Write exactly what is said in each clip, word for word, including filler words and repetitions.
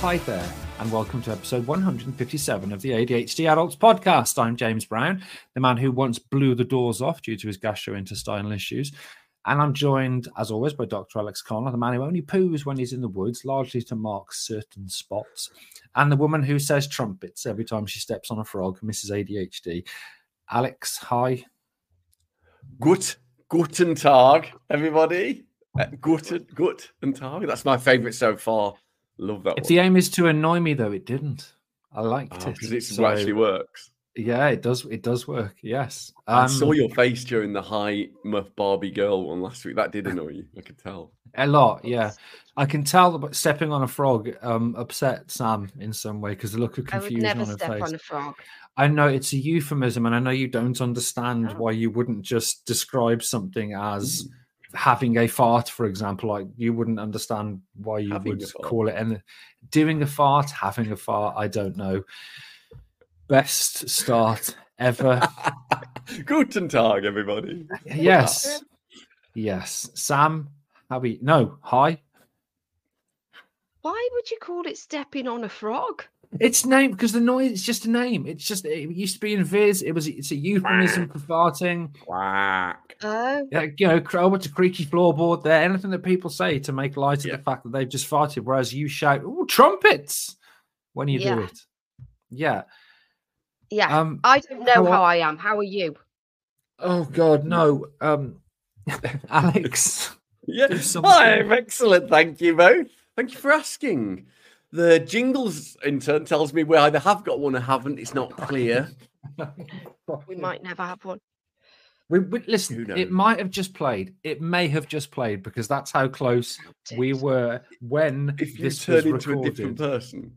Hi there, and welcome to episode one hundred fifty-seven of the A D H D Adults Podcast. I'm James Brown, the man who once blew the doors off due to his gastrointestinal issues. And I'm joined, as always, by Doctor Alex Connor, the man who only poos when he's in the woods, largely to mark certain spots, and the woman who says trumpets every time she steps on a frog, Missus A D H D. Alex, hi. Gut, guten Tag, everybody. Uh, guten, guten Tag. That's my favourite so far. Love that If one. the aim is to annoy me, though, it didn't. I liked oh, it. Because it So, actually works. Yeah, it does. It does work. Yes. I Um, saw your face during the Hi Muff Barbie Girl one last week. That did annoy you. I could tell. A lot, yeah. I can tell that stepping on a frog um, upset Sam in some way because the look of I would confusion never on her step face. on a frog. I know it's a euphemism, and I know you don't understand Oh. why you wouldn't just describe something as Mm. having a fart, for example. Like you wouldn't understand why you Having would a fart. call it and doing a fart, having a fart. I don't know. Best start ever. Guten Tag, everybody. Yes, yes. Sam, how are you? No, hi. Why would you call it stepping on a frog? It's named because the noise. It's just a name. It's just it used to be in Viz. It was. It's a euphemism for farting. Quack. Oh, Yeah, you know, cr- oh, what's a creaky floorboard there? Anything that people say to make light of Yeah. the fact that they've just farted, whereas you shout, "Oh, trumpets!" when you Yeah. do it. Yeah. yeah. Um. I don't know how how, I- I am. How are you? Oh God, no. Um. Alex. Yeah, Do something. I'm excellent. Thank you both. Thank you for asking. The jingles intern tells me we either have got one or haven't. It's not clear. We might never have one. We, we, listen, Who knows? it might have just played. It may have just played because that's how close we were when If you this turn was into recorded. a different person.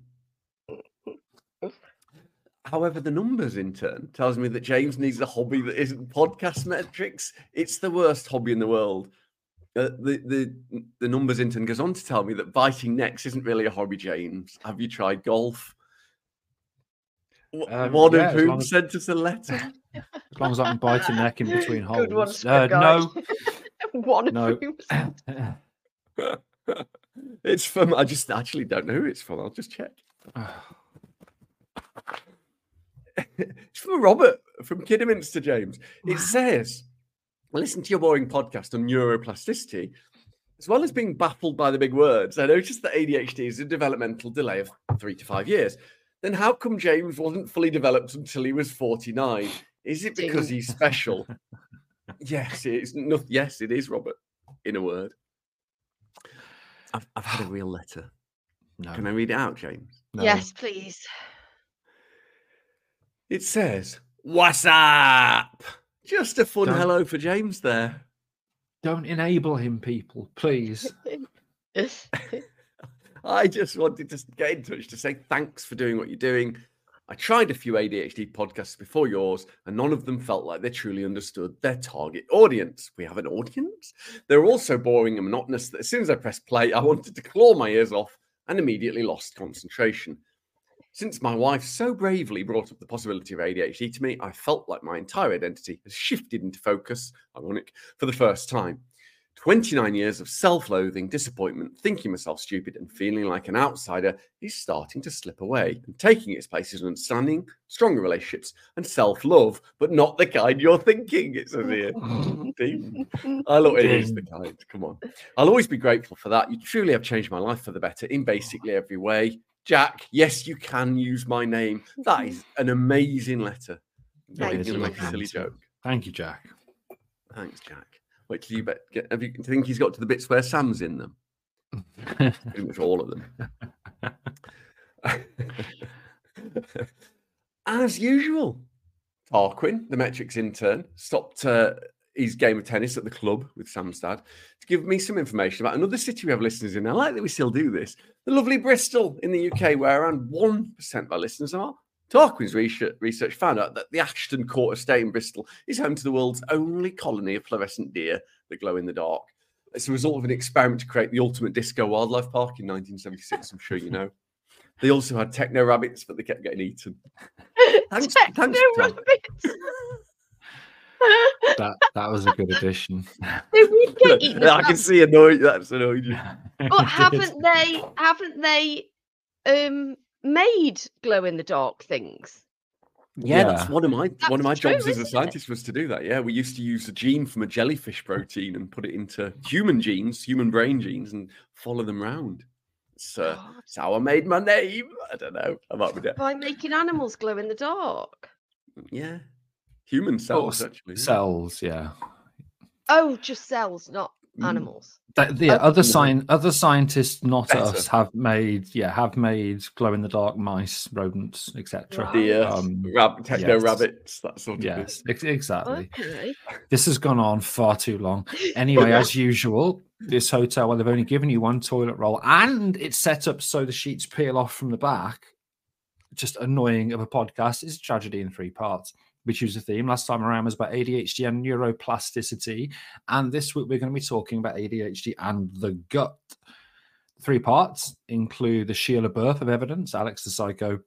However, the numbers intern tells me that James needs a hobby that isn't podcast metrics. It's the worst hobby in the world. Uh, the, the the numbers intern goes on to tell me that biting necks isn't really a hobby, James. Have you tried golf? W- Um, One yeah, of as long whom as- sent us a letter. As long as I can bite a neck in between holes. Good one, Uh, Scott guy. no, One No. of whom. It's from, I just actually don't know who it's from. I'll just check. It's from Robert from Kidderminster, James. It says, listen to your boring podcast on neuroplasticity. As well as being baffled by the big words, I noticed that A D H D is a developmental delay of three to five years. Then how come James wasn't fully developed until he was forty-nine? Is it because he's special? Yes, it's no, yes, it is, Robert, in a word. I've, I've had a real letter. no, Can I read it out, James? no. Yes, please. It says, "What's up?" Just a fun Don't- hello for James there. Don't enable him, people, please. I just wanted to get in touch to say thanks for doing what you're doing. I tried a few A D H D podcasts before yours, and none of them felt like they truly understood their target audience. We have an audience? They're all so boring and monotonous that as soon as I pressed play, I wanted to claw my ears off and immediately lost concentration. Since my wife so bravely brought up the possibility of A D H D to me, I felt like my entire identity has shifted into focus, ironic, for the first time. twenty-nine years of self-loathing, disappointment, thinking myself stupid, and feeling like an outsider is starting to slip away. And taking its place is understanding, stronger relationships, and self-love, but not the kind you're thinking. It says here. Ding. I'll always it is the kind. Come on. I'll always be grateful for that. You truly have changed my life for the better in basically every way. Jack, yes, you can use my name. That is an amazing letter. Not Thank even you. like a silly joke. Thank you, Jack. Thanks, Jack. Wait till you bet. Get, have you do you think he's got to the bits where Sam's in them? Pretty much all of them. As usual, Tarquin, the metrics intern, stopped uh, his game of tennis at the club with Sam's dad to give me some information about another city we have listeners in. I like that we still do this. The lovely Bristol in the U K, where around one percent of our listeners are. Tarquin's research, research found out that the Ashton Court estate in Bristol is home to the world's only colony of fluorescent deer that glow in the dark. It's a result of an experiment to create the ultimate disco wildlife park in nineteen seventy-six, I'm sure you know. They also had techno rabbits, but they kept getting eaten. Thanks, Techno thanks, Tom. rabbits. That that was a good addition. They would get eaten. I can see annoyed. That's annoyed you. But haven't they? Haven't they um made glow in the dark things. Yeah, that's Yeah. one of my one of That's my true, jobs as a isn't it? scientist was to do that. Yeah, we used to use a gene from a jellyfish protein and put it into human genes, human brain genes, and follow them round. It's, uh, God. it's how I made my name. I don't know. I might be dead. By making animals glow in the dark. Yeah, human cells s- actually. yeah. Cells, yeah. Oh, just cells, not Mm. animals. That, the Oh, other no. science, other scientists, not Better. us, have made yeah have made glow in the dark mice, rodents, et cetera. Right. Deer, Um, rab- techno yes. rabbits, that sort of Yes, ex- exactly. Okay. This has gone on far too long. Anyway, as usual, this hotel, well, they've only given you one toilet roll, and it's set up so the sheets peel off from the back. Just annoying of a podcast. It's a tragedy in three parts. We choose a theme. Last time around was about A D H D and neuroplasticity. And this week we're going to be talking about A D H D and the gut. Three parts include the Sheila birth of evidence, Alex the Psycho,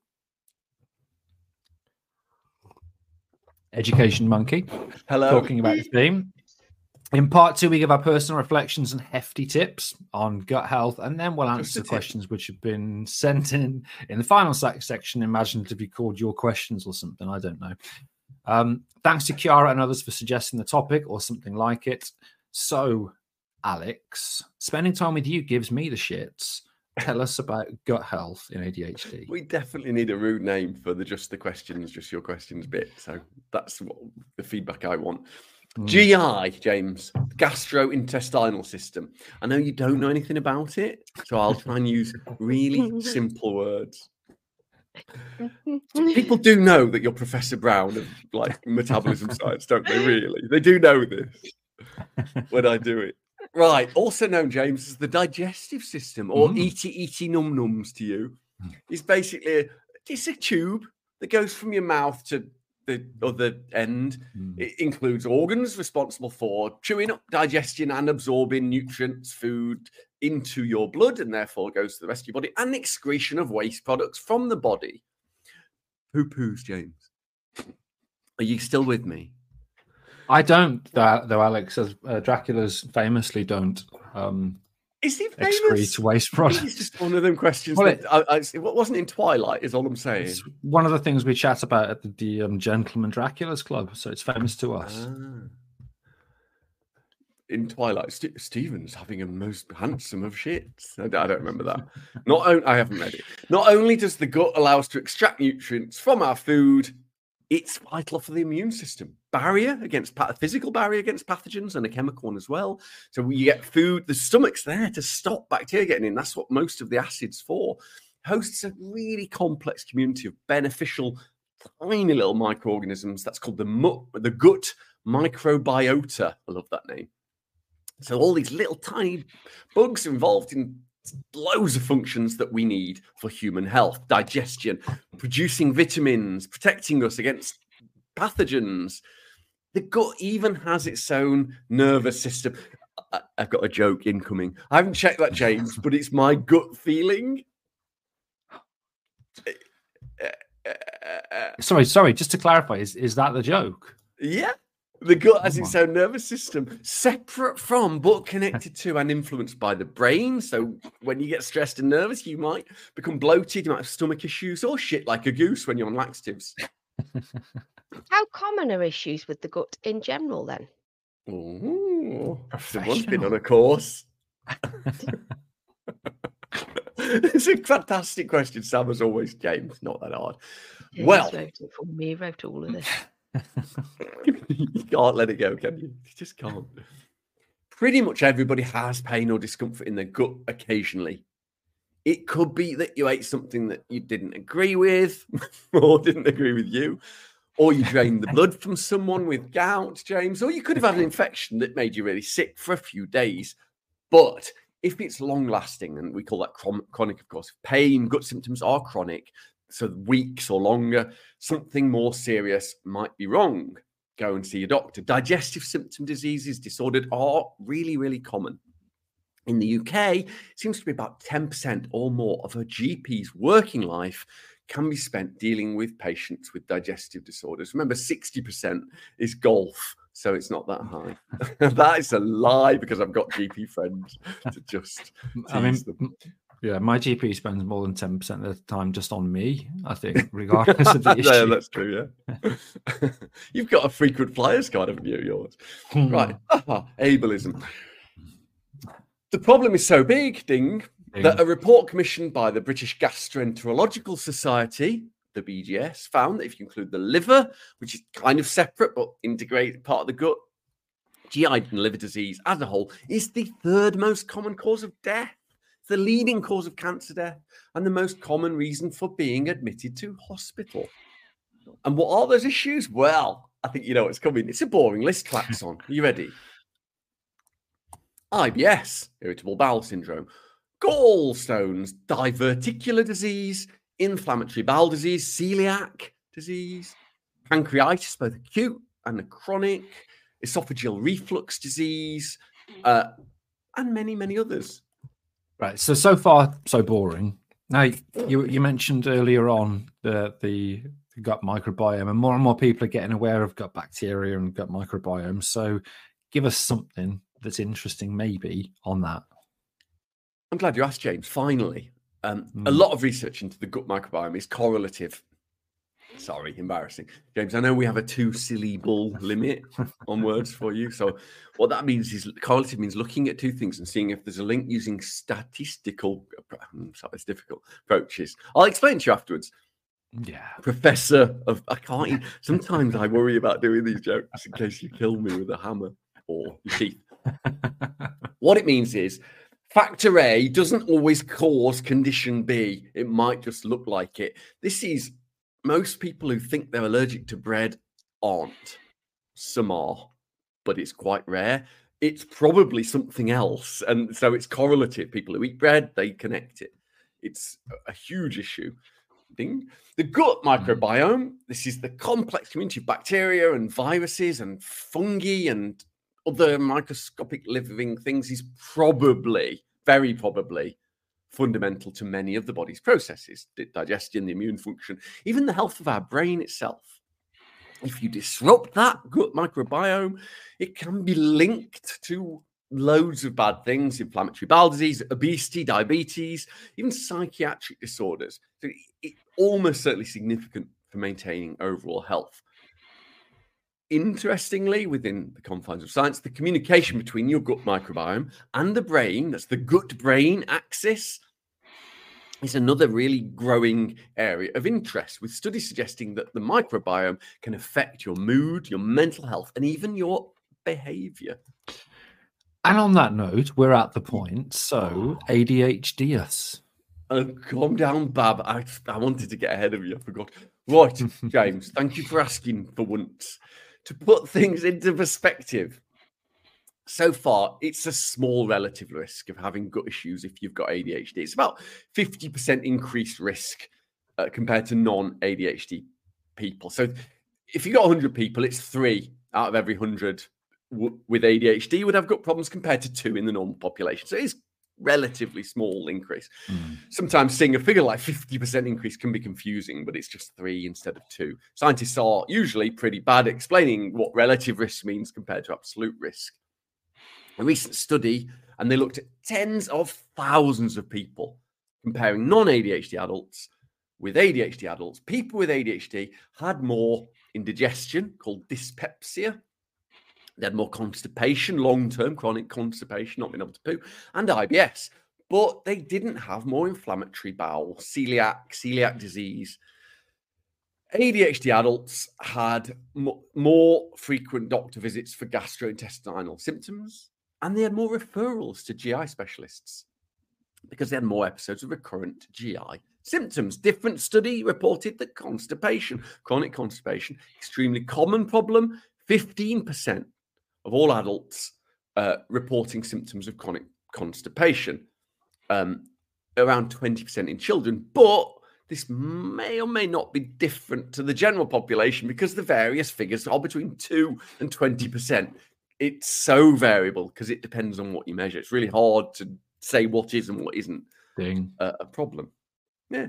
Education Monkey, Hello. talking about the theme. In part two, we give our personal reflections and hefty tips on gut health, and then we'll Just a answer tip. questions which have been sent in in the final sec- section, imaginatively called Your Questions or something. I don't know. Um, thanks to Chiara and others for suggesting the topic or something like it. So, Alex, spending time with you gives me the shits. Tell us about gut health in A D H D. We definitely need a rude name for the just the questions, just your questions bit. So that's what the feedback I want. Mm. G I, James, gastrointestinal system. I know you don't know anything about it, so I'll try and use really simple words. People do know that you're Professor Brown of like metabolism science, don't they? Really, they do know this when I do it. Right, also known, James, as the digestive system, or Mm. eaty eaty num nums to you, is basically a, it's a tube that goes from your mouth to the other end. Mm. It includes organs responsible for chewing up, digesting, and absorbing nutrients, food into your blood, and therefore goes to the rest of your body, and excretion of waste products from the body. Poo poos, James. Are you still with me? I don't, though, though Alex, as uh, Dracula's famously don't um, Is he famous? excrete waste I think products. it's just one of them questions. Well, that I, I, it wasn't in Twilight, is all I'm saying. It's one of the things we chat about at the, the um, Gentleman Dracula's Club, so it's famous to us. Ah. In Twilight, St- Stephen's having a most handsome of shits. I, I don't remember that. Not on- I haven't read it. Not only does the gut allow us to extract nutrients from our food, it's vital for the immune system. Barrier against pa- physical barrier against pathogens, and a chemical one as well. So you get food, the stomach's there to stop bacteria getting in. That's what most of the acid's for. Hosts a really complex community of beneficial, tiny little microorganisms. That's called the mu- the gut microbiota. I love that name. So all these little tiny bugs are involved in loads of functions that we need for human health: digestion, producing vitamins, protecting us against pathogens. The gut even has its own nervous system. I- I've got a joke incoming. I haven't checked that, James, but it's my gut feeling. Sorry, sorry, just to clarify, is, is that the joke? Yeah. The gut has Oh its my- own nervous system, separate from but connected to and influenced by the brain. So when you get stressed and nervous, you might become bloated, you might have stomach issues, or shit like a goose when you're on laxatives. How common are issues with the gut in general then? Oh, someone's been Professional. on a course. It's a fantastic question, Sam, as always, James. Not that hard. James Well- wrote it for me, wrote all of this. You can't let it go, can you? You just can't. Pretty much everybody has pain or discomfort in their gut occasionally. It could be that you ate something that you didn't agree with or didn't agree with you, or you drained the blood from someone with gout, James, or you could have had an infection that made you really sick for a few days. But if it's long lasting, and we call that chron- chronic, of course, pain, gut symptoms are chronic, so weeks or longer, something more serious might be wrong. Go and see your doctor. Digestive symptom diseases, disordered, are really, really common. In the U K, it seems to be about ten percent or more of a G P's working life can be spent dealing with patients with digestive disorders. Remember, sixty percent is golf, so it's not that high. That is a lie, because I've got G P friends to just I mean, tease them. m- Yeah, my G P spends more than ten percent of the time just on me, I think, regardless of the issue. Yeah, that's true, yeah. You've got a frequent flyers card, haven't you, yours? Right. Ableism. The problem is so big, ding, ding, that a report commissioned by the British Gastroenterological Society, the B G S, found that if you include the liver, which is kind of separate but integrated part of the gut, G I and liver disease as a whole is the third most common cause of death, the leading cause of cancer death, and the most common reason for being admitted to hospital. And what are those issues? Well, I think you know what's coming. It's a boring list, Klaxon. Are you ready? I B S, irritable bowel syndrome, gallstones, diverticular disease, inflammatory bowel disease, celiac disease, pancreatitis, both acute and chronic, esophageal reflux disease, uh, and many, many others. Right. So, so far, so boring. Now, you you mentioned earlier on the, the gut microbiome, and more and more people are getting aware of gut bacteria and gut microbiome. So give us something that's interesting maybe on that. I'm glad you asked, James. Finally, um, Mm. a lot of research into the gut microbiome is correlative. Sorry, embarrassing. James, I know we have a two syllable limit on words for you. So what that means is correlative means looking at two things and seeing if there's a link using statistical, sorry, it's difficult, approaches. I'll explain to you afterwards. Yeah. Professor of, I can't, even, sometimes I worry about doing these jokes in case you kill me with a hammer or your teeth. What it means is factor A doesn't always cause condition B. It might just look like it. This is most people who think they're allergic to bread aren't. Some are, but it's quite rare. It's probably something else. And so it's correlative. People who eat bread, they connect it. It's a huge issue. Ding. The gut microbiome, this is the complex community of bacteria and viruses and fungi and other microscopic living things, is probably, very probably, fundamental to many of the body's processes, the digestion, the immune function, even the health of our brain itself. If you disrupt that gut microbiome, it can be linked to loads of bad things: inflammatory bowel disease, obesity, diabetes, even psychiatric disorders. So it's almost certainly significant for maintaining overall health. Interestingly, within the confines of science, the communication between your gut microbiome and the brain, that's the gut-brain axis, is another really growing area of interest, with studies suggesting that the microbiome can affect your mood, your mental health, and even your behavior. And on that note, we're at the point. So A D H D us. Uh, calm down, Bab. I, I wanted to get ahead of you. I forgot. Right, James, thank you for asking for once. To put things into perspective, so far, it's a small relative risk of having gut issues if you've got A D H D. It's about fifty percent increased risk uh, compared to non-A D H D people. So if you've got one hundred people, it's three out of every one hundred w- with A D H D would have gut problems compared to two in the normal population. So it is relatively small increase. Mm. Sometimes seeing a figure like fifty percent increase can be confusing, but it's just three instead of two. Scientists are usually pretty bad at explaining what relative risk means compared to absolute risk. A recent study, and they looked at tens of thousands of people comparing non-A D H D adults with A D H D adults. People with A D H D had more indigestion, called dyspepsia. They had more constipation, long-term chronic constipation, not being able to poo, and I B S. But they didn't have more inflammatory bowel, celiac, celiac disease. A D H D adults had m- more frequent doctor visits for gastrointestinal symptoms, and they had more referrals to G I specialists because they had more episodes of recurrent G I symptoms. Different study reported that constipation, chronic constipation, extremely common problem, fifteen percent of all adults uh, reporting symptoms of chronic constipation, um, around twenty percent in children. But this may or may not be different to the general population because the various figures are between two and twenty percent. It's so variable because it depends on what you measure. It's really hard to say what is and what isn't Ding. a, a problem. Yeah.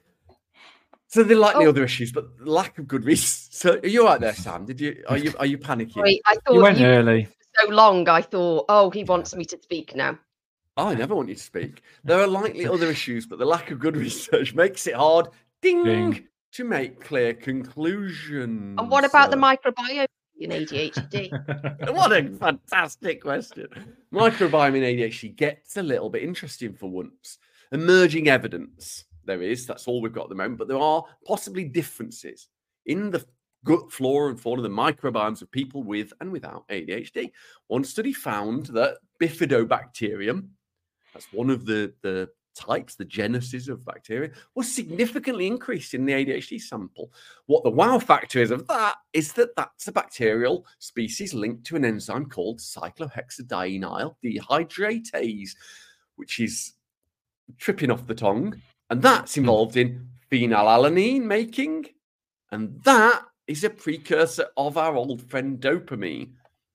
So there are likely Oh. other issues, but lack of good reason. So are you all right there, Sam? Did you are you are you panicking? Sorry, I thought You went you early. so long. I thought, oh, he wants me to speak now. I never want you to speak. There are likely other issues, but the lack of good research makes it hard, ding, Ding. to make clear conclusions. And what about the Uh, microbiome in A D H D? What a fantastic question. Microbiome in A D H D gets a little bit interesting for once. Emerging evidence there is, that's all we've got at the moment, but there are possibly differences in the gut flora and fauna, the microbiomes of people with and without A D H D. One study found that Bifidobacterium, that's one of the, the types, the genesis of bacteria, was significantly increased in the A D H D sample. What the wow factor is of that is that that's a bacterial species linked to an enzyme called cyclohexadienyl dehydratase, which is tripping off the tongue, and that's involved in phenylalanine making, and that is a precursor of our old friend dopamine.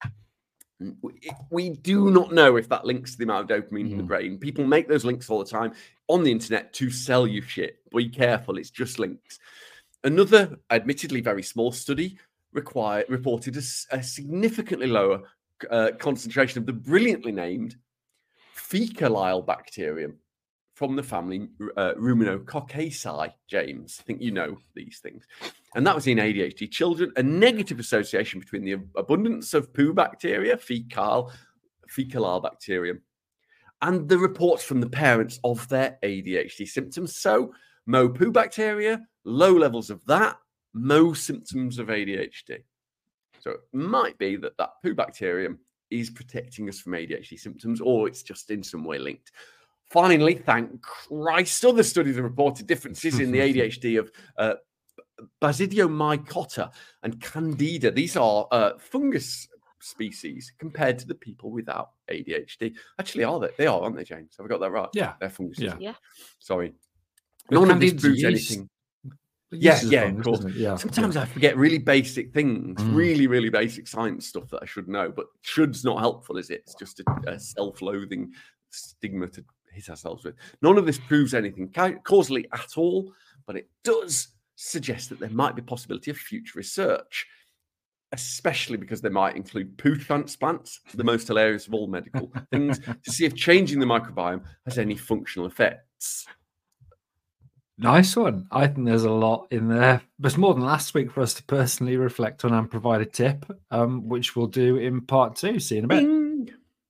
We do not know if that links to the amount of dopamine mm. in the brain. People make those links all the time on the internet to sell you shit. Be careful, it's just links. Another, admittedly very small study required, reported a, a significantly lower uh, concentration of the brilliantly named Faecalibacterium from the family uh, Ruminococcaceae, James. I think you know these things. And that was in A D H D children, a negative association between the abundance of poo bacteria, fecal, Faecalibacterium, and the reports from the parents of their A D H D symptoms. So, mo poo bacteria, low levels of that, mo symptoms of A D H D. So it might be that that poo bacterium is protecting us from A D H D symptoms, or it's just in some way linked. Finally, thank Christ, other studies have reported differences in the A D H D of uh, Basidiomycota and Candida. These are uh, fungus species compared to the people without A D H D. Actually, are they? They are, aren't they, James? Have I got that right? Yeah. They're fungus. Yeah. yeah. Sorry. But None of this Candida's proves yeast. anything. The Yeah, yeast is yeah, fungus, of course. isn't it? Yeah. Sometimes yeah. I forget really basic things, Mm. really, really basic science stuff that I should know, but should's not helpful, is it? It's just a, a self-loathing stigma to hit ourselves with. None of this proves anything ca- causally at all, but it does suggest that there might be a possibility of future research, especially because they might include poo transplants, the most hilarious of all medical things, to see if changing the microbiome has any functional effects. Nice one. I think there's a lot in there. There's more than last week for us to personally reflect on and provide a tip, um, which we'll do in part two. See you in a bit. Bing.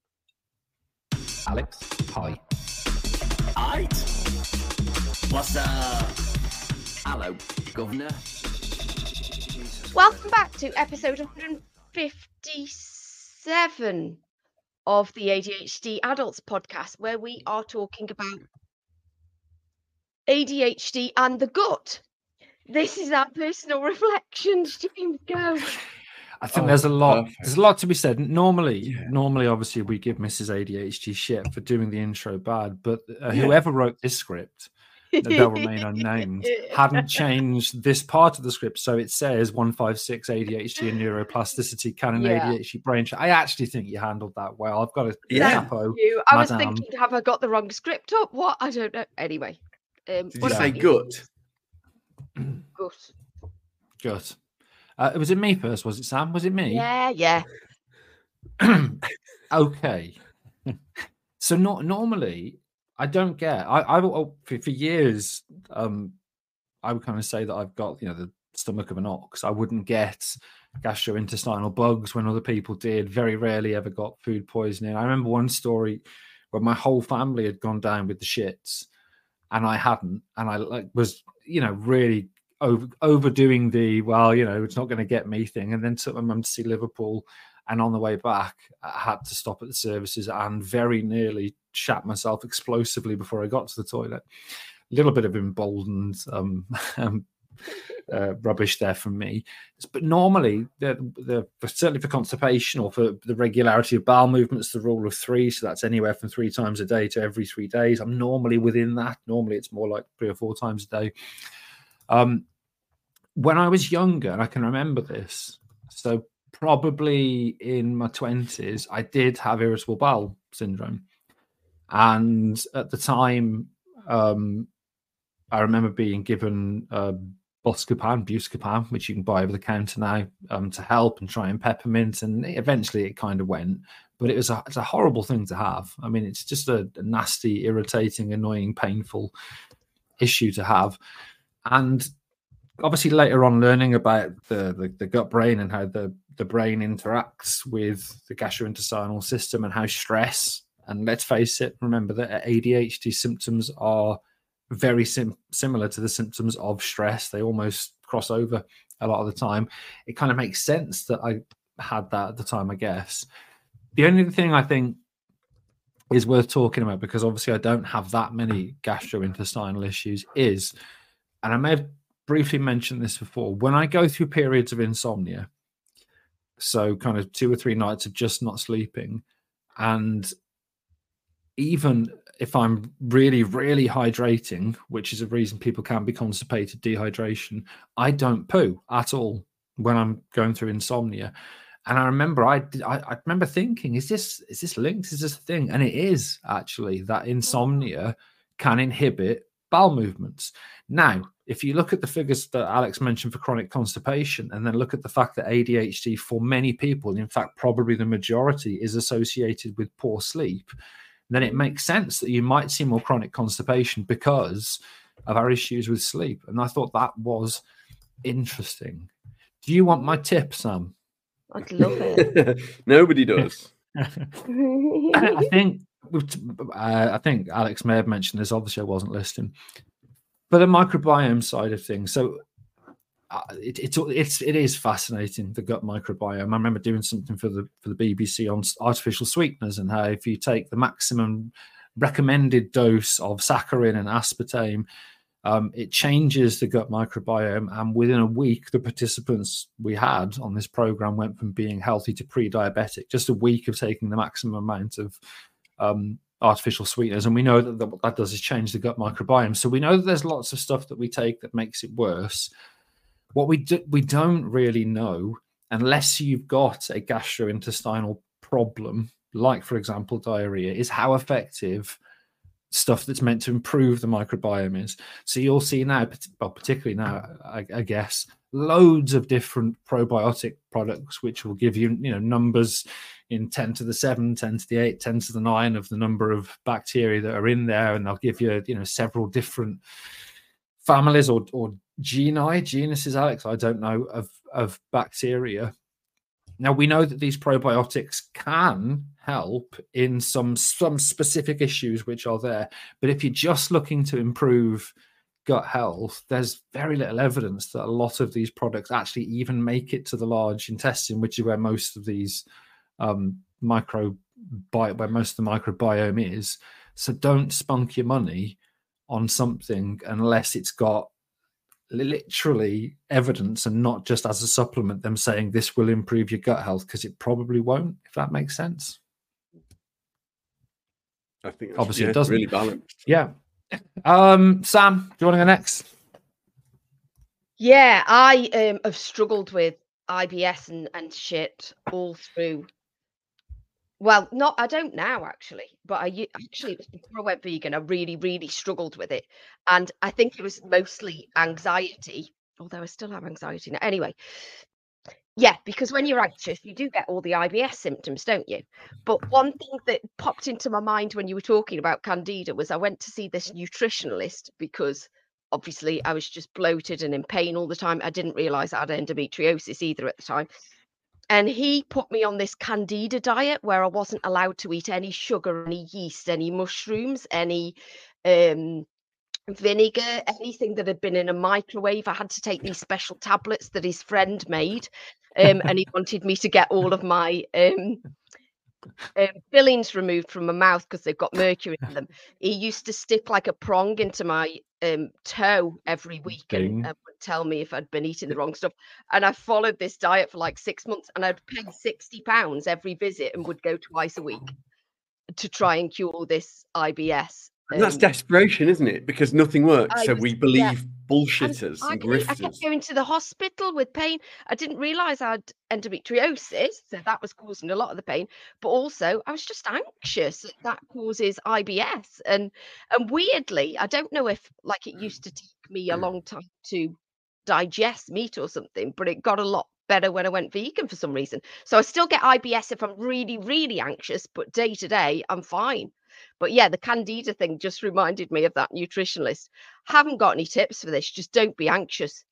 Alex, hi. Aight. What's up? Hello, Governor. Welcome back to episode one fifty-seven of the A D H D Adults podcast, where we are talking about A D H D and the gut. This is our personal reflections. James, go. I think Oh, there's a lot. perfect. There's a lot to be said. Normally, Yeah. normally, obviously, we give Missus A D H D shit for doing the intro bad, but uh, Yeah. whoever wrote this script, they'll remain unnamed, hadn't changed this part of the script, so it says one five six A D H D and neuroplasticity, canon Yeah. A D H D brain. I actually think you handled that well. I've got a Yeah. chapeau. You. I was Madame. thinking, have I got the wrong script up? What? I don't know. Anyway. Um, Did you what say about gut? Gut. Good. Uh, was it me first? Was it Sam? Was it me? Yeah, yeah. Okay. So not normally I don't get. I I will- for, for years um I would kind of say that I've got, you know, the stomach of an ox. I wouldn't get gastrointestinal bugs when other people did. Very rarely ever got food poisoning. I remember one story where my whole family had gone down with the shits and I hadn't, and I like was, you know, really over, overdoing the, well, you know, it's not going to get me thing, and then took my mum to see Liverpool, and on the way back I had to stop at the services and very nearly shat myself explosively before I got to the toilet. A little bit of emboldened um, um uh, rubbish there from me, but normally the, the certainly for constipation or for the regularity of bowel movements, the rule of three, so that's anywhere from three times a day to every three days. I'm normally within that. Normally it's more like three or four times a day. Um, when I was younger, and I can remember this, so probably in my twenties, I did have irritable bowel syndrome, and at the time, um, I remember being given uh, Buscopan, Buscopan, which you can buy over the counter now um, to help, and try and peppermint. And eventually it kind of went. But it was a, it's a horrible thing to have. I mean, it's just a, a nasty, irritating, annoying, painful issue to have. And obviously later on, learning about the, the, the gut brain and how the, the brain interacts with the gastrointestinal system and how stress, and let's face it, remember that A D H D symptoms are very sim- similar to the symptoms of stress. They almost cross over a lot of the time. It kind of makes sense that I had that at the time, I guess. The only thing I think is worth talking about, because obviously I don't have that many gastrointestinal issues, is, and I may have briefly mentioned this before, when I go through periods of insomnia, so kind of two or three nights of just not sleeping, and even if I'm really, really hydrating, which is a reason people can be constipated, dehydration, I don't poo at all when I'm going through insomnia. And I remember I, I I remember thinking, is this is this linked? Is this a thing? And it is actually, that insomnia can inhibit bowel movements. Now, if you look at the figures that Alex mentioned for chronic constipation, and then look at the fact that A D H D for many people, in fact, probably the majority, is associated with poor sleep, then it makes sense that you might see more chronic constipation because of our issues with sleep. And I thought that was interesting. Do you want my tip, Sam? I'd love it. Nobody does. I think uh, I think Alex may have mentioned this. Obviously, I wasn't listening. But the microbiome side of things, so uh, it, it's it's it is fascinating, the gut microbiome. I remember doing something for the for the B B C on artificial sweeteners, and how if you take the maximum recommended dose of saccharin and aspartame, um, it changes the gut microbiome. And within a week, the participants we had on this program went from being healthy to pre-diabetic. Just a week of taking the maximum amount of um, artificial sweeteners. And we know that the, what that does is change the gut microbiome. So we know that there's lots of stuff that we take that makes it worse. What we do, we don't really know, unless you've got a gastrointestinal problem, like, for example, diarrhea, is how effective stuff that's meant to improve the microbiome is. So you'll see now, well, particularly now, I, I guess, loads of different probiotic products, which will give you, you know, numbers in ten to the seven, ten to the eight, ten to the nine of the number of bacteria that are in there. And they'll give you, you know, several different families or, or genii, genuses, Alex, I don't know, of, of bacteria. Now, we know that these probiotics can help in some, some specific issues which are there. But if you're just looking to improve gut health, there's very little evidence that a lot of these products actually even make it to the large intestine, which is where most of these um, micro, where most of the microbiome is. So don't spunk your money on something unless it's got literally evidence, and not just as a supplement, them saying this will improve your gut health, because it probably won't, if that makes sense. I think that's, obviously yeah, it doesn't. Really balanced. Yeah. Um, Sam, do you want to go next? Yeah, I um, have struggled with I B S and, and shit all through. Well, not I don't now actually, but I u- actually it was before I went vegan. I really, really struggled with it, and I think it was mostly anxiety. Although I still have anxiety now. Anyway, yeah, because when you're anxious, you do get all the I B S symptoms, don't you? But one thing that popped into my mind when you were talking about Candida was I went to see this nutritionalist because obviously I was just bloated and in pain all the time. I didn't realize I had endometriosis either at the time. And he put me on this Candida diet where I wasn't allowed to eat any sugar, any yeast, any mushrooms, any um, vinegar, anything that had been in a microwave. I had to take these special tablets that his friend made. Um, and he wanted me to get all of my um, um, fillings removed from my mouth because they've got mercury in them. He used to stick like a prong into my um, toe every week and uh, would tell me if I'd been eating the wrong stuff. And I followed this diet for like six months and I'd pay sixty pounds every visit and would go twice a week to try and cure this I B S. And that's um, desperation, isn't it? Because nothing works. I so was, we believe yeah. bullshitters and, and grifters. I kept going to the hospital with pain. I didn't realise I had endometriosis, so that was causing a lot of the pain. But also, I was just anxious. That causes I B S. And and weirdly, I don't know if, like, it used to take me a long time to digest meat or something, but it got a lot better when I went vegan for some reason. So I still get I B S if I'm really, really anxious, but day to day, I'm fine. But yeah, the candida thing just reminded me of that nutritionalist. Haven't got any tips for this. Just don't be anxious.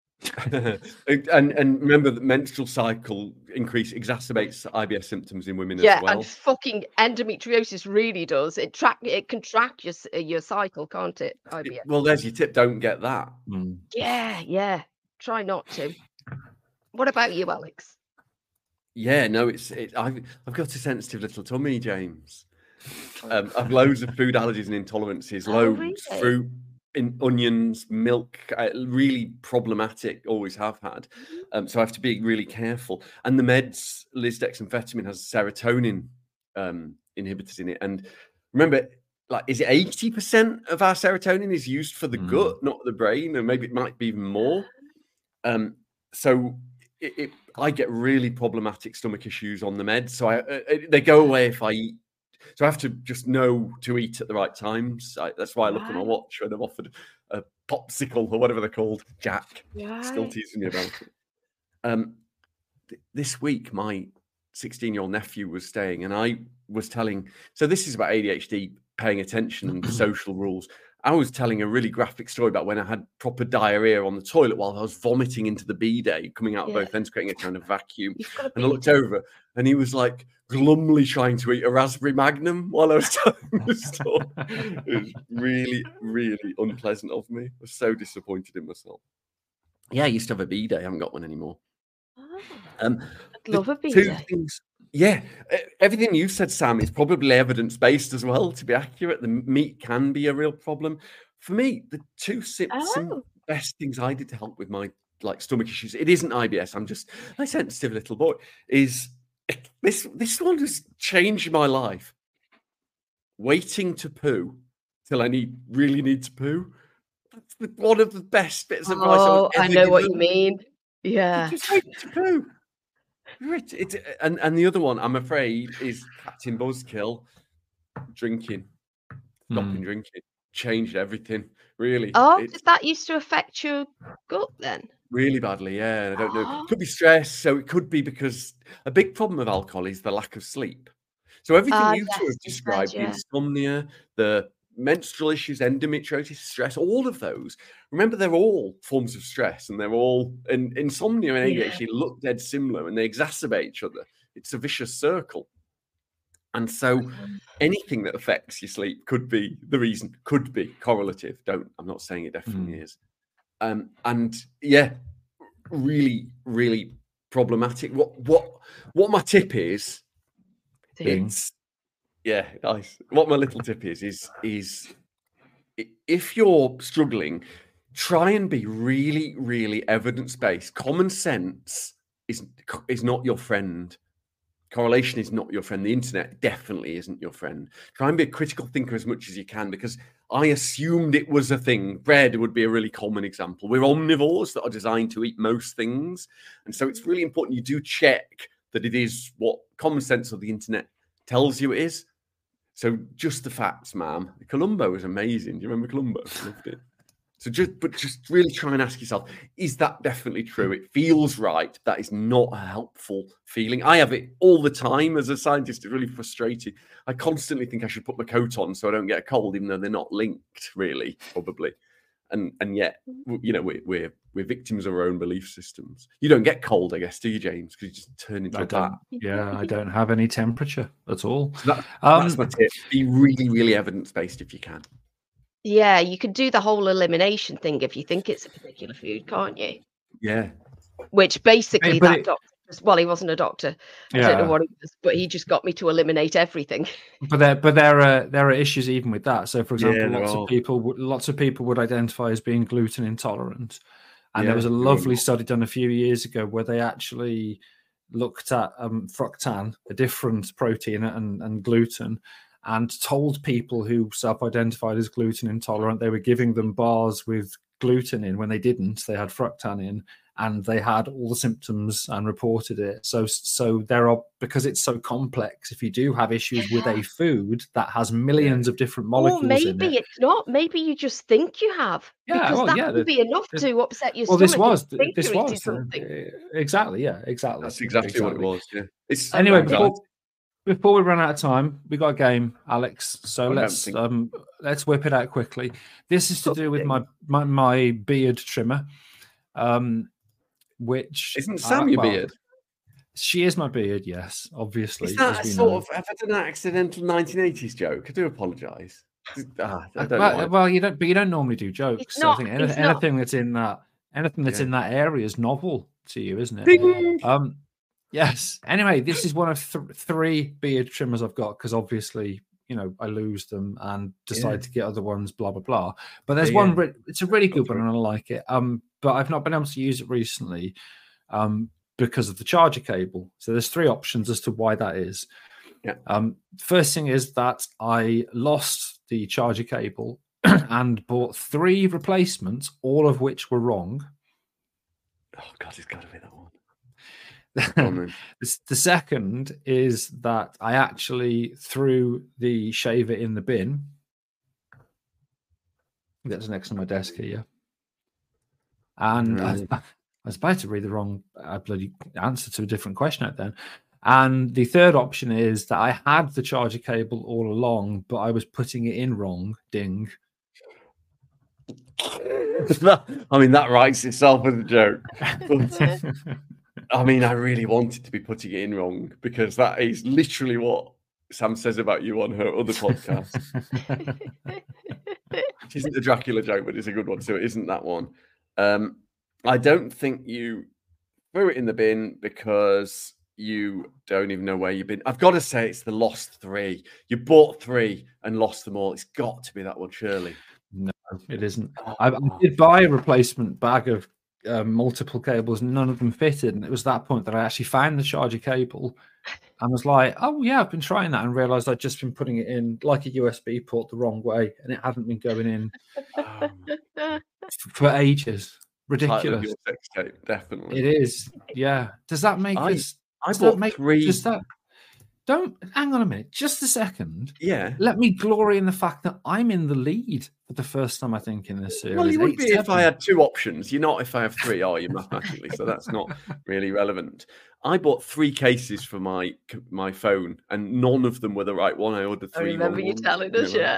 and and remember that menstrual cycle increase exacerbates I B S symptoms in women Yeah, as well. and fucking endometriosis really does. It track it can track your s- your cycle, can't it? I B S. Well, there's your tip. Don't get that. Mm. Yeah, yeah. Try not to. What about you, Alex? Yeah, no, it's it, I've I've got a sensitive little tummy, James. Um, I've loads of food allergies and intolerances, Oh, loads really? fruit, in onions, milk. Uh, really problematic. Always have had. Um, so I have to be really careful. And the meds, lisdexamfetamine has serotonin um, inhibitors in it. And remember, like, is it eighty percent of our serotonin is used for the Mm. gut, not the brain, and maybe it might be even more. Um, so it, it, I get really problematic stomach issues on the meds. So I, uh, they go away if I eat. So I have to just know to eat at the right times. I, that's why I look at my Right. watch when I'm offered a popsicle or whatever they're called. Jack, still Right. teasing me about it. Um, th- this week, my sixteen-year-old nephew was staying, and I was telling. So this is about A D H D, paying attention and social rules. I was telling a really graphic story about when I had proper diarrhea on the toilet while I was vomiting into the bidet, coming out of Yeah. both ends, creating a kind of vacuum. You've got to And I be looked over, and he was like glumly trying to eat a raspberry magnum while I was telling the story. It was really, really unpleasant of me. I was so disappointed in myself. Yeah, I used to have a bidet. I haven't got one anymore. Oh, Um, I'd the love a two bidet. things. Yeah, e- everything you said, Sam, is probably evidence based as well. To be accurate, the meat can be a real problem. For me, the two sim- sim- Oh. best things I did to help with my like stomach issues. It isn't I B S. I'm just a sensitive little boy. Is this this one has changed my life? Waiting to poo till I need really need to poo. That's the, one of the best bits of advice I Oh, was I ever know what you given. mean. Yeah. Just wait to poo. Right. It's, and, and the other one, I'm afraid, is Captain Buzzkill. Drinking. Stopping Mm. drinking. Changed everything. Really. Oh, It's did that used to affect your gut then? really badly, yeah. and I don't know. Oh. Could be stress. So it could be because a big problem of alcohol is the lack of sleep. So everything Ah, you two yes, have you said, described, the yeah. insomnia, the menstrual issues, endometriosis, stress, all of those, remember they're all forms of stress, and they're all, and insomnia and A D H D look dead similar, and they exacerbate each other. It's a vicious circle. And so anything that affects your sleep could be the reason, could be correlative. Don't, I'm not saying it definitely Mm. is. Um, and yeah, really, really problematic. What what what my tip is, Thing. it's yeah, nice. What my little tip is is is i- if you're struggling, try and be really, really evidence-based. Common sense is is not your friend. Correlation is not your friend. The internet definitely isn't your friend. Try and be a critical thinker as much as you can, because I assumed it was a thing. Bread would be a really common example. We're omnivores that are designed to eat most things. And so it's really important you do check that it is what common sense of the internet tells you it is. So just the facts, ma'am. Columbo was amazing. Do you remember Columbo? Loved it. So just, but just really try and ask yourself, is that definitely true? It feels right. That is not a helpful feeling. I have it all the time as a scientist. It's really frustrating. I constantly think I should put my coat on so I don't get a cold, even though they're not linked, really, probably. And and yet, you know, we're we're, we're victims of our own belief systems. You don't get cold, I guess, do you, James? Because you just turn into I a bat. don't, yeah, I don't have any temperature at all. So that, Um, that's my tip. Be really, really evidence-based if you can. Yeah, you could do the whole elimination thing if you think it's a particular food, can't you? Yeah. Which basically but that it- doctor, well, he wasn't a doctor. I don't know Yeah. what he was, but he just got me to eliminate everything. But there, but there are there are issues even with that. So, for Yeah, example, there lots are. of people would- lots of people would identify as being gluten intolerant, and there was a Yeah, there lovely are. study done a few years ago where they actually looked at um, fructan, a different protein, and, and gluten, and told people who self-identified as gluten intolerant they were giving them bars with gluten in when they didn't. They had fructan in, and they had all the symptoms and reported it. So, so there are, because it's so complex, if you do have issues with a food that has millions of different molecules Or maybe in it. it's not. Maybe you just think you have. Yeah, because well, that yeah, would the- be enough the- to upset your Well, stomach. this was, if you think this you're eating was, uh, something. exactly, yeah, exactly. That's exactly, what it exactly. was. Yeah. It's Anyway, anxiety. before before we run out of time, we got a game, Alex. So I don't let's think- um let's whip it out quickly. This is to do with my my, my beard trimmer, um, which Isn't I- Sam your well, beard? She is my beard, yes, obviously. Is that as a we sort know. of have I done an accidental nineteen eighties joke? I do apologise. Ah, I Uh, don't well, know. well, you don't, but you don't normally do jokes. It's so not- I think any, it's not. anything that's in that, anything that's Yeah. in that area is novel to you, isn't it? Ding! Um, yes. Anyway, this is one of th- three beard trimmers I've got because obviously, you know, I lose them and decide Yeah. to get other ones. Blah blah blah. But there's Yeah, one. yeah. Re- it's a really Go good one, for it. and I like it. Um, but I've not been able to use it recently, um, because of the charger cable. So there's three options as to why that is. Yeah. Um, first thing is that I lost the charger cable and bought three replacements, all of which were wrong. Oh God, it's got to be that one. Go on, then. The the second is that I actually threw the shaver in the bin. That's next to my desk here. And Right. I, I was about to read the wrong uh, bloody answer to a different question out then. And the third option is that I had the charger cable all along, but I was putting it in wrong. Ding. I mean, that writes itself as a joke. I mean, I really wanted to be putting it in wrong because that is literally what Sam says about you on her other podcast. Which isn't a Dracula joke, but it's a good one. So it isn't that one. Um, I don't think you threw it in the bin because you don't even know where you've been. I've got to say it's the lost three. You bought three and lost them all. It's got to be that one, surely. No, it isn't. I, I did buy a replacement bag of um, multiple cables. None of them fitted, and it was that point that I actually found the charger cable and was like, "Oh yeah, I've been trying that," and realised I'd just been putting it in like a U S B port the wrong way, and it hadn't been going in Um, f- for ages. title of Ridiculous. your sex tape, definitely. It is. Yeah. Does that make I- this? I Does bought that make? three. Does that? Don't hang on a minute. Just a second. Yeah. Let me glory in the fact that I'm in the lead for the first time, I think, in this series. Well, you would Eight, be if I seven. had two options. You're not if I have three, are you, mathematically? So that's not really relevant. I bought three cases for my my phone, and none of them were the right one. I ordered I three. remember wrong you ones, telling you us, know. yeah.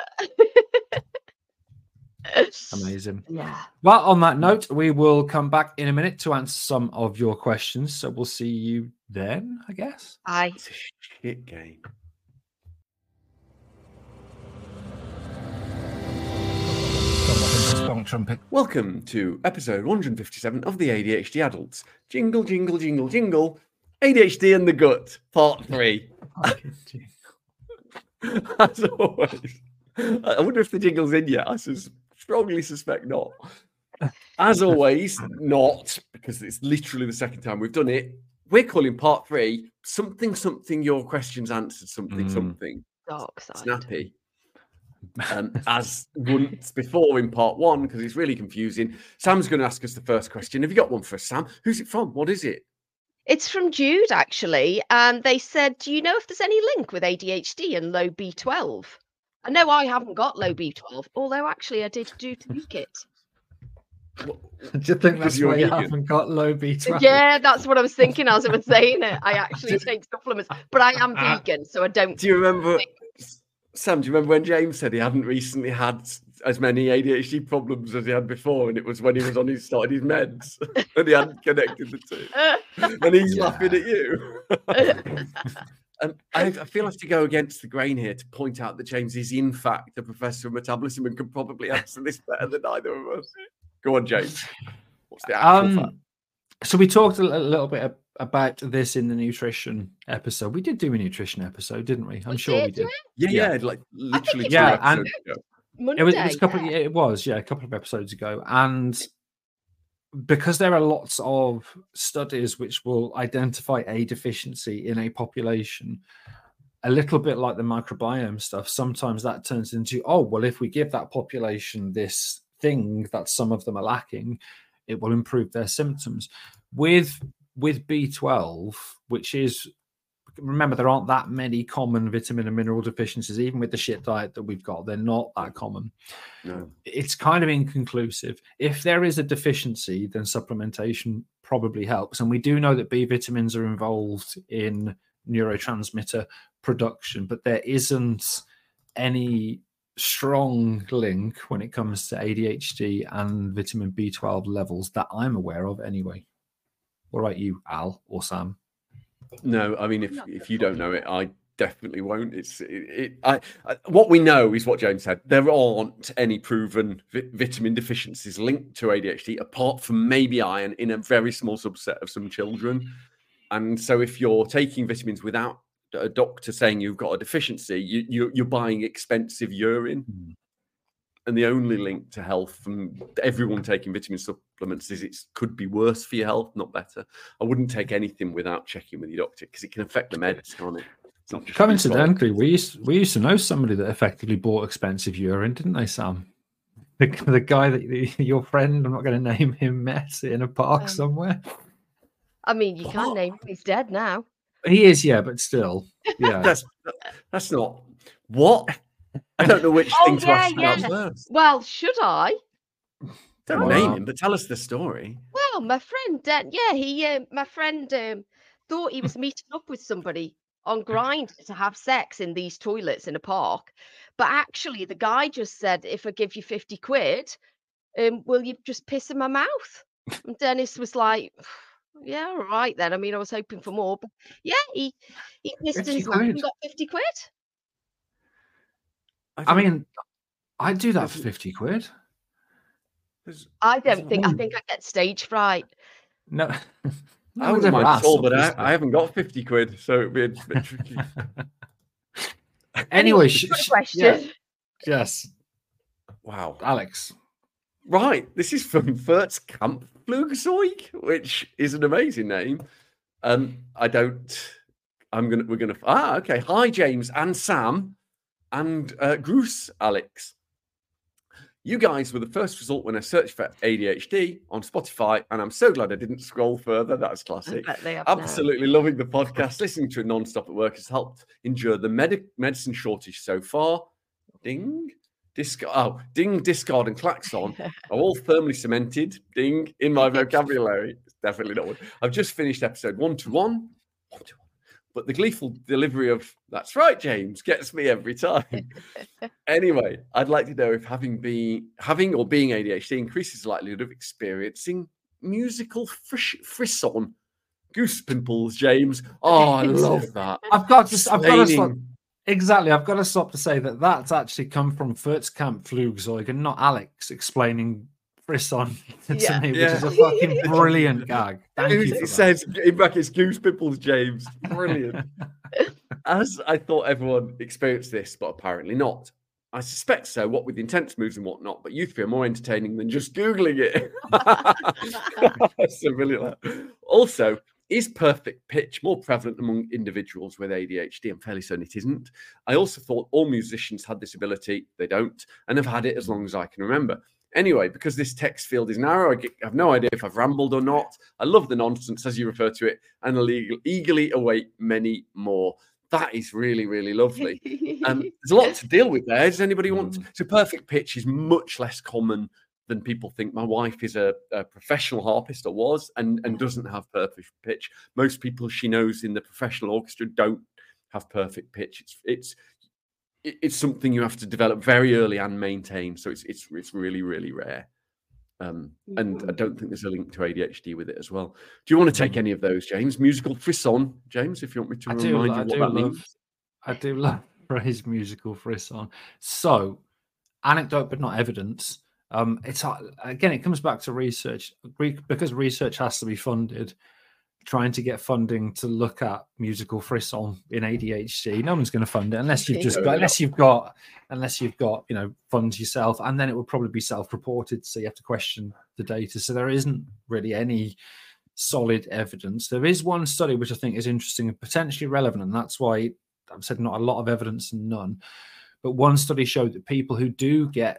Amazing. Yeah. Well, on that note, we will come back in a minute to answer some of your questions. So we'll see you then, I guess. I It's a shit game. Stonk trumpet. Welcome to episode one hundred fifty-seven of the A D H D Adults. Jingle, jingle, jingle, jingle. A D H D in the gut, part three. As always. I wonder if the jingle's in yet. I sus- strongly suspect not. As always, not, because it's literally the second time we've done it. We're calling part three something, something, your questions answered, something, Mm. something. dark side. Snappy. Um, as once before in part one, because it's really confusing. Sam's going to ask us the first question. Have you got one for us, Sam? Who's it from? What is it? It's from Jude, actually. And they said, do you know if there's any link with A D H D and low B twelve? I know I haven't got low B twelve, although actually I did do tweak it. What- Do you think Because that's you're why you vegan. haven't got low B twelve? Yeah, that's what I was thinking as I was saying it. I actually take supplements, but I am Ah. vegan, so I don't. Do you remember, Sam? Do you remember when James said he hadn't recently had as many A D H D problems as he had before, and it was when he was on his started his meds, and he hadn't connected the two, and he's Yeah. laughing at you. Um, I, I feel I have to go against the grain here to point out that James is in fact a professor of metabolism and can probably answer this better than either of us. Go on, James. What's the actual fact? Um, so we talked a, li- a little bit ab- about this in the nutrition episode. We did do a nutrition episode, didn't we? I'm We sure we did, did. Yeah, yeah. yeah, like literally it's two Yeah, episodes and- ago. Monday, It was, it was a couple. yeah. It was, yeah, a couple of episodes ago, and because there are lots of studies which will identify a deficiency in a population, a little bit like the microbiome stuff. Sometimes that turns into, oh, well, if we give that population this thing that some of them are lacking, it will improve their symptoms. With with B twelve, which is, remember, there aren't that many common vitamin and mineral deficiencies, even with the shit diet that we've got. They're not that common. No. It's kind of inconclusive. If there is a deficiency, then supplementation probably helps. And we do know that B vitamins are involved in neurotransmitter production, but there isn't any strong link when it comes to A D H D and vitamin B twelve levels that I'm aware of anyway. What about you, Al or Sam? No, I mean, if if you don't know it, I definitely won't. It's it. it I, I what we know is what James said. There aren't any proven vi- vitamin deficiencies linked to A D H D, apart from maybe iron in a very small subset of some children. And so, if you're taking vitamins without a doctor saying you've got a deficiency, you, you you're buying expensive urine. Mm. And the only link to health from everyone taking vitamin supplements is it could be worse for your health, not better. I wouldn't take anything without checking with your doctor because it can affect the meds, can't it? It's not just coincidentally, we used we used to know somebody that effectively bought expensive urine, didn't they, Sam? The, the guy that the, your friend, I'm not going to name him, met in a park um, somewhere. I mean, you can't name him. He's dead now. He is, yeah, but still, yeah. that's that's not what. I don't know which oh, thing to yeah, ask yeah. about first. Well, should I? Don't Wow. name him, but tell us the story. Well, my friend, uh, yeah, he, uh, my friend um, thought he was meeting up with somebody on Grindr to have sex in these toilets in a park, but actually, the guy just said, "If I give you fifty quid, um, will you just piss in my mouth?" And Dennis was like, "Yeah, all right then." I mean, I was hoping for more, but yeah, he he pissed in his mouth and got fifty quid. I, I mean, I'd do that for fifty quid. There's, I don't think, I think I get stage fright. No. I wouldn't mind at all, but I, I haven't got fifty quid, so it'd be a bit tricky. Anyway, sh- sh- question. Yeah. Yes. Wow. Alex. Right. This is from Furzkampfflugzeug, which is an amazing name. Um, I don't, I'm going to, we're going to, ah, okay. Hi, James and Sam. And uh, Bruce, Alex, you guys were the first result when I searched for A D H D on Spotify, and I'm so glad I didn't scroll further. That's classic. Absolutely now. Loving the podcast. Listening to it non-stop at work has helped endure the med- medicine shortage so far. Ding, disc- oh, ding, discard, and klaxon are all firmly cemented. Ding in my vocabulary. It's definitely not one. I've just finished episode one to one. One to one. But the gleeful delivery of "that's right, James" gets me every time. Anyway, I'd like to know if having been having or being A D H D increases the likelihood of experiencing musical frish, frisson, goose pimples. James, oh, I love that. I've got to. I've got to stop. Exactly, I've got to stop to say that that's actually come from Furzkampfflugzeug and not Alex explaining frisson to yeah. me, which yeah. is a fucking brilliant gag. Thank it you. It says in brackets goose pimples, James. Brilliant. As I thought everyone experienced this, but apparently not. I suspect so, what with intense moves and whatnot, but you three are more entertaining than just Googling it. That's so brilliant. Also, is perfect pitch more prevalent among individuals with A D H D? I'm fairly certain it isn't. I also thought all musicians had this ability. They don't, and have had it as long as I can remember. Anyway, because this text field is narrow, I, get, I have no idea if I've rambled or not. I love the nonsense, as you refer to it, and illegal, eagerly await many more. That is really, really lovely. Um, there's a lot to deal with there. Does anybody want to? So perfect pitch is much less common than people think. My wife is a, a professional harpist, or was, and, and doesn't have perfect pitch. Most people she knows in the professional orchestra don't have perfect pitch. It's it's it's something you have to develop very early and maintain. So it's it's it's really, really rare. Um, and I don't think there's a link to A D H D with it as well. Do you want to take any of those, James? Musical frisson, James, if you want me to I remind do, you I what do that love, means. I do love phrase musical frisson. So, anecdote but not evidence. Um, it's again, it comes back to research because research has to be funded. Trying to get funding to look at musical frisson in A D H D, no one's going to fund it unless you've just got, unless you've got, unless you've got, you know, funds yourself, and then it will probably be self-reported, so you have to question the data. So there isn't really any solid evidence. There is one study which I think is interesting and potentially relevant, and that's why I've said not a lot of evidence and none. But one study showed that people who do get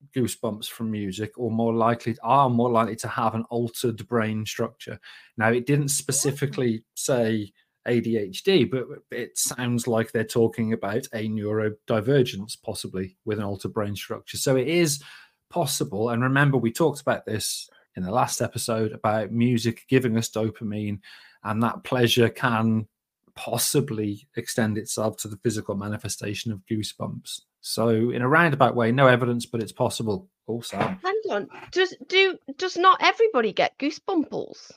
goosebumps from music or more likely are more likely to have an altered brain structure. Now, it didn't specifically say A D H D, but it sounds like they're talking about a neurodivergence, possibly with an altered brain structure. So it is possible. And remember, we talked about this in the last episode about music giving us dopamine, and that pleasure can possibly extend itself to the physical manifestation of goosebumps. So in a roundabout way, no evidence, but it's possible. Also, hang on, does do does not everybody get goosebumples?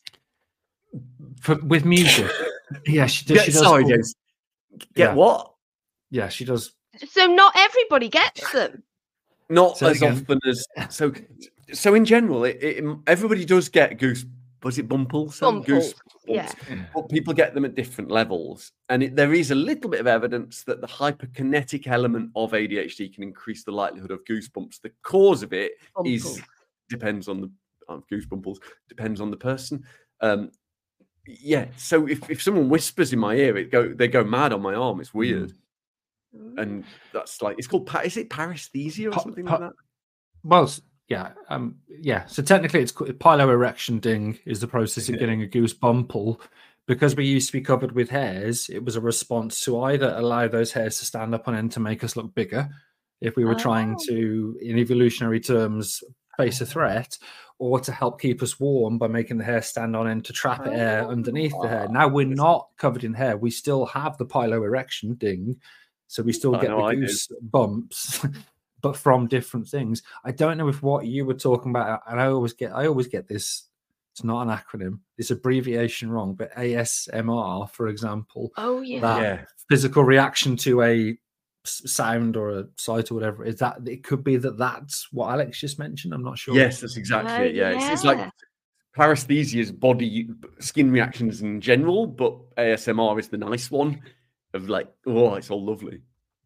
For, with music, yeah, she does. Get, she does sorry, all- James. Get yeah. what? Yeah, she does. So not everybody gets them. Not Say it as again. often as so. So in general, it, it, everybody does get goose. Was it bumples? So Bumples, goose yeah. But people get them at different levels, and it, there is a little bit of evidence that the hyperkinetic element of A D H D can increase the likelihood of goosebumps. The cause of it is Bumples. depends on the on goosebumples depends on the person. Um, yeah. So if, if someone whispers in my ear, it go they go mad on my arm. It's weird, and that's like it's called pa- is it paresthesia or Pa- something pa- like that? Well, s- yeah, um, yeah. So technically, it's called- piloerection ding is the process of getting a goosebumple. Because we used to be covered with hairs, it was a response to either allow those hairs to stand up on end to make us look bigger, if we were trying Oh. to, in evolutionary terms, face a threat, or to help keep us warm by making the hair stand on end to trap air underneath the hair. Now we're not covered in hair. We still have the piloerection ding, so we still I get know the I do. goose bumps, but from different things. I don't know if what you were talking about, and I always get, I always get this. It's not an acronym. This abbreviation wrong, but A S M R, for example, Oh yeah. that Yeah. physical reaction to a s- sound or a sight or whatever, is that it could be that that's what Alex just mentioned. I'm not sure. Yes, that's exactly Oh, it. Yeah, It's, it's yeah. like paresthesia is body skin reactions in general, but A S M R is the nice one of like, oh, it's all lovely.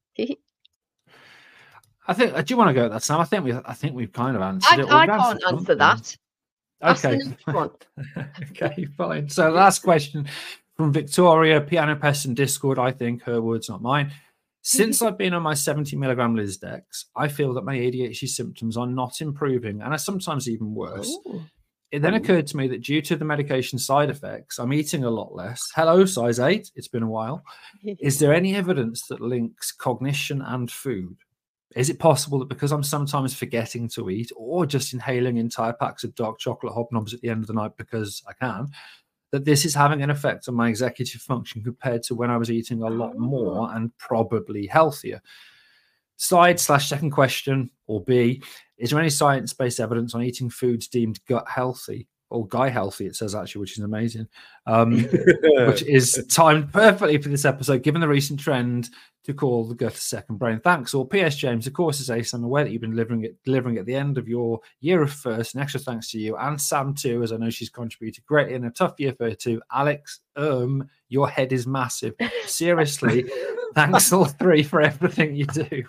I think. Do you want to go with that, Sam? I think we. I think we've kind of answered I, it. I We've can't answered answer something. that. Ask the Okay. next one. Okay, fine. So last question from Victoria, Piano Pest and Discord. I think her words, not mine. Since I've been on my seventy milligram Lizdex, I feel that my A D H D symptoms are not improving and are sometimes even worse. Ooh. It then Ooh. occurred to me that due to the medication side effects, I'm eating a lot less. Hello, size eight. It's been a while. Is there any evidence that links cognition and food? Is it possible that because I'm sometimes forgetting to eat or just inhaling entire packs of dark chocolate hobnobs at the end of the night because I can, that this is having an effect on my executive function compared to when I was eating a lot more and probably healthier? Side slash second question, or B, is there any science-based evidence on eating foods deemed gut healthy or guy healthy, it says actually, which is amazing, um, which is timed perfectly for this episode, given the recent trend to call the gut a second brain. Thanks. Or P S James, of course, is Ace. I'm aware that you've been delivering it, delivering at the end of your year of first, and extra thanks to you and Sam too, as I know she's contributed greatly in a tough year for her too. Alex, um, your head is massive. Seriously, thanks all three for everything you do.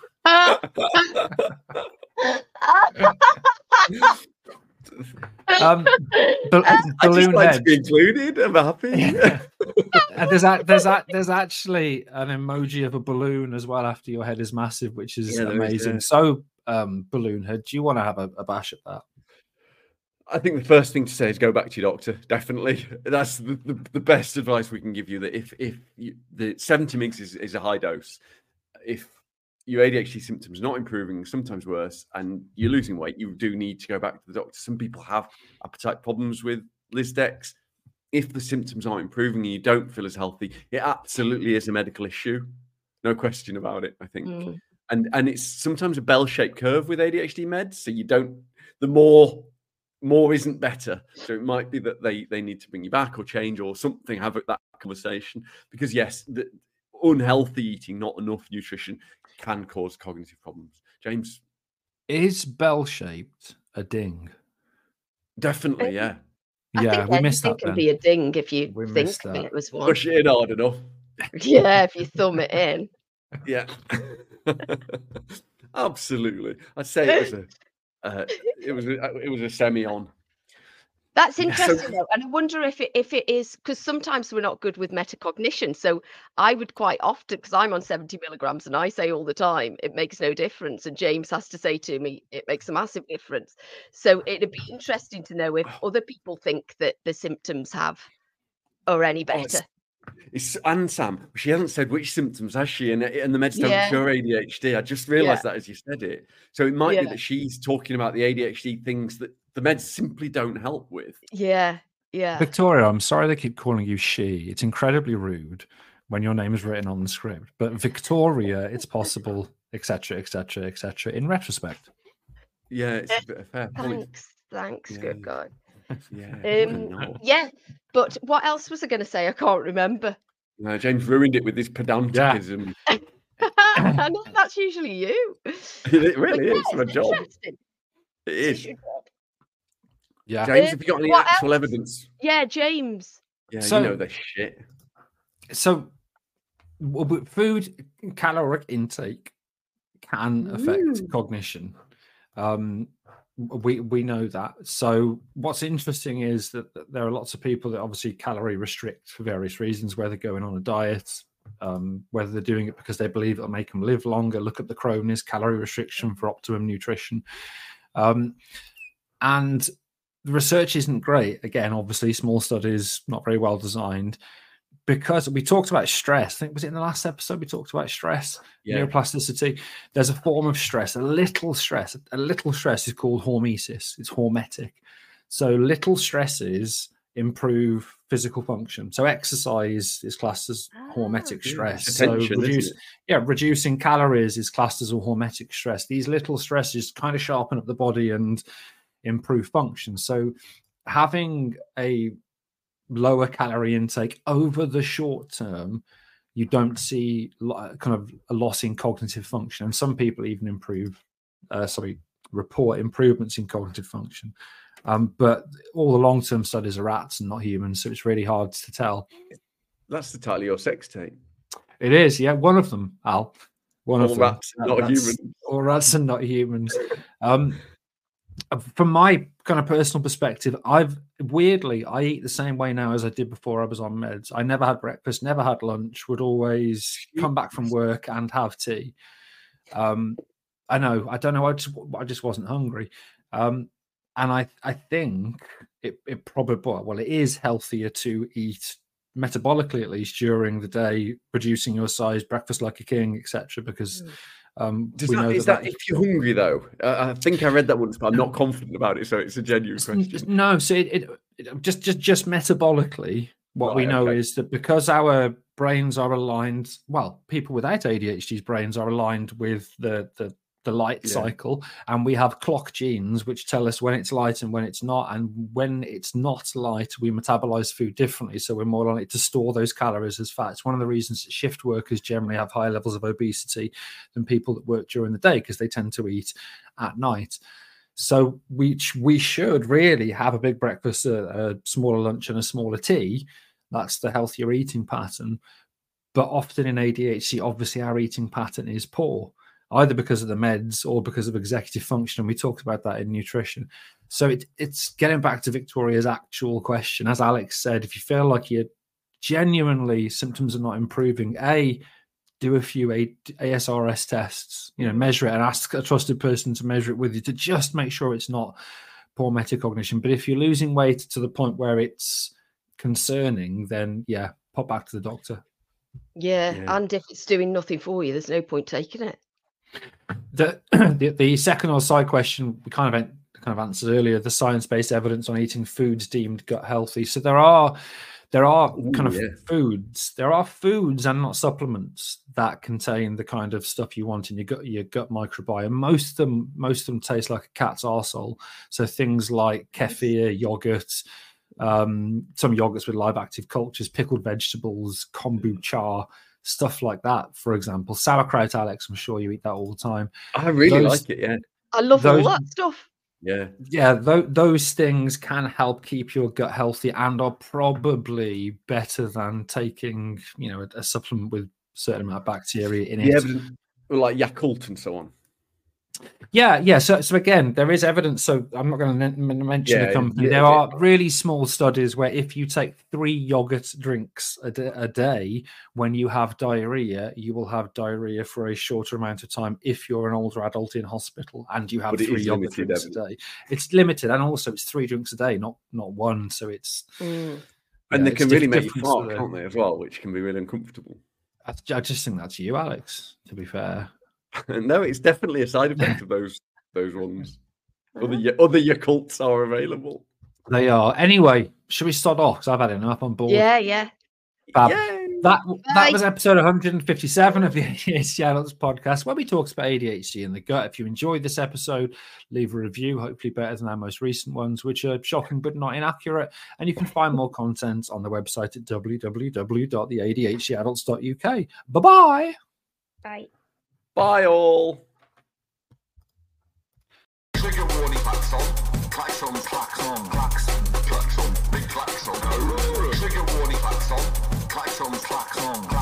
Um, ba- I just balloon like to head. be included. I'm happy. And there's that there's that there's actually an emoji of a balloon as well after your head is massive, which is Yeah, there is, amazing. yeah. So, um, balloon head, do you want to have a, a bash at that? I think the first thing to say is go back to your doctor. Definitely, that's the, the, the best advice we can give you. That if if you, the seventy mgs is, is a high dose, if your A D H D symptoms are not improving, sometimes worse, and you're losing weight, you do need to go back to the doctor. Some people have appetite problems with Lizdex. If the symptoms aren't improving and you don't feel as healthy, it absolutely is a medical issue. No question about it, I think. Mm. And and it's sometimes a bell-shaped curve with A D H D meds. So you don't, the more more isn't better. So it might be that they they need to bring you back or change or something, have that conversation. Because yes, the unhealthy eating, not enough nutrition, can cause cognitive problems. James? Is bell shaped a ding? Definitely, yeah. I Yeah, think we missed anything that can then. be a ding if you We think missed that. it was one. Push it in hard enough. Yeah, if you thumb it in. Yeah. Absolutely. I'd say it was a uh, it was a, it was a semi on. That's Yeah, so- interesting, though, and I wonder if it if it is because sometimes we're not good with metacognition. So I would quite often, because I'm on seventy milligrams, and I say all the time it makes no difference, and James has to say to me it makes a massive difference. So it'd be interesting to know if other people think that the symptoms have are any Oh, it's- better. It's and Sam. She hasn't said which symptoms, has she? And and the meds don't Yeah. cure A D H D. I just realised that as you said it. So it might be Yeah. that she's talking about the A D H D things that the meds simply don't help with. Yeah, yeah. Victoria, I'm sorry they keep calling you she. It's incredibly rude when your name is written on the script. But Victoria, it's possible, et cetera, et cetera, et cetera. In retrospect, Yeah, it's a bit of fair point. Thanks, thanks, Yeah. good God. Yeah. what a Um, knob. yeah, but what else was I going to say? I can't remember. No, James ruined it with his pedanticism. I know that's usually you. It really But is yeah, my it's job. interesting. It It's is. your job. yeah. James, Uh, have you got any what actual else? evidence? Yeah, James. Yeah, So- you know the shit. So, w- w- food caloric intake can affect Mm. cognition. Um, we we know that. So, what's interesting is that, that there are lots of people that obviously calorie restrict for various reasons, whether going on a diet, um, whether they're doing it because they believe it'll make them live longer. Look at the Cronies, calorie restriction for optimum nutrition. Um, and the research isn't great. Again, obviously, small studies, not very well designed. Because we talked about stress. I think was it in the last episode we talked about stress, Yeah. neuroplasticity. There's a form of stress, a little stress. A little stress is called hormesis. It's hormetic. So little stresses improve physical function. So exercise is classed as hormetic Yeah, stress. it's So attention, isn't reduce, it? yeah, reducing calories is classed as a hormetic stress. These little stresses kind of sharpen up the body and improve function. So having a lower calorie intake over the short term, you don't see lo- kind of a loss in cognitive function, and some people even improve uh, sorry report improvements in cognitive function, um, but all the long-term studies are rats and not humans, so it's really hard to tell. That's the title of your sex tape. It is, yeah, one of them, Al, one All of them. rats, That- not that's- humans. all rats and not humans. um From my kind of personal perspective, I've weirdly I eat the same way now as I did before I was on meds. I never had breakfast, never had lunch, would always come back from work and have tea. Um, I know, I don't know, I just I just wasn't hungry. Um, and I I think it, it probably well, it is healthier to eat metabolically at least during the day, reducing your size, breakfast like a king, et cetera. Because um, Does we that, know is that, that, if you're hungry though? Uh, I think I read that once, but I'm not confident about it, so it's a genuine It's- question. it's- No, so it, it, it just just just metabolically, what we Right, know okay. is that because our brains are aligned, well, people without A D H D's brains are aligned with the the the light Yeah. cycle, and we have clock genes which tell us when it's light and when it's not, and when it's not light, we metabolize food differently, so we're more likely to store those calories as fat. It's one of the reasons that shift workers generally have higher levels of obesity than people that work during the day, because they tend to eat at night. So we we should really have a big breakfast, a, a smaller lunch, and a smaller tea. That's the healthier eating pattern. But often in A D H D, obviously our eating pattern is poor, either because of the meds or because of executive function. And we talked about that in nutrition. So it, it's getting back to Victoria's actual question. As Alex said, if you feel like you're genuinely symptoms are not improving, A, do a few A S R S tests, you know, measure it and ask a trusted person to measure it with you to just make sure it's not poor metacognition. But if you're losing weight to the point where it's concerning, then yeah, pop back to the doctor. Yeah, Yeah. and if it's doing nothing for you, there's no point taking it. The, the the second or side question we kind of kind of answered earlier, the science-based evidence on eating foods deemed gut healthy. So there are there are Ooh, kind of yeah. foods, there are foods and not supplements that contain the kind of stuff you want in your gut your gut microbiome. Most of them most of them taste like a cat's arsehole. So things like kefir, yogurt, um, some yogurts with live active cultures, pickled vegetables, kombucha, stuff like that, for example. Sauerkraut, Alex, I'm sure you eat that all the time. I really Those- like it, yeah. I love Those- all that stuff. Yeah. Yeah, th- those things can help keep your gut healthy and are probably better than taking, you know, a, a supplement with a certain amount of bacteria in The it. evidence, like Yakult and so on. Yeah, yeah. So, so again, there is evidence. So I'm not going to mention Yeah, the company. yeah, there yeah. are really small studies where if you take three yogurt drinks a, d- a day, when you have diarrhea, you will have diarrhea for a shorter amount of time if you're an older adult in hospital and you have But it three is yogurt limited, drinks a evidence. day. It's limited, and also it's three drinks a day, not not one. So it's Mm. And yeah, they it's can diff- really make you different fart, to the- can't they, as well, which can be really uncomfortable. I, I just think that's you, Alex. To be fair. No, it's definitely a side effect of those those ones. Other other Yakults are available. They are. Anyway, should we start off? Because I've had enough. I'm bored. Yeah, yeah. Fab. Yay! That Bye. that was episode one hundred fifty-seven of the A D H D Adults podcast, where we talked about A D H D in the gut. If you enjoyed this episode, leave a review, hopefully better than our most recent ones, which are shocking but not inaccurate. And you can find more content on the website at w w w dot the a d h d adults dot u k. Bye-bye. Bye. Bye all. Trigger warning klaxon, klaxon, klaxon, klaxon, klaxon, big klaxon. Trigger warning klaxon, klaxon, klaxon, klaxon.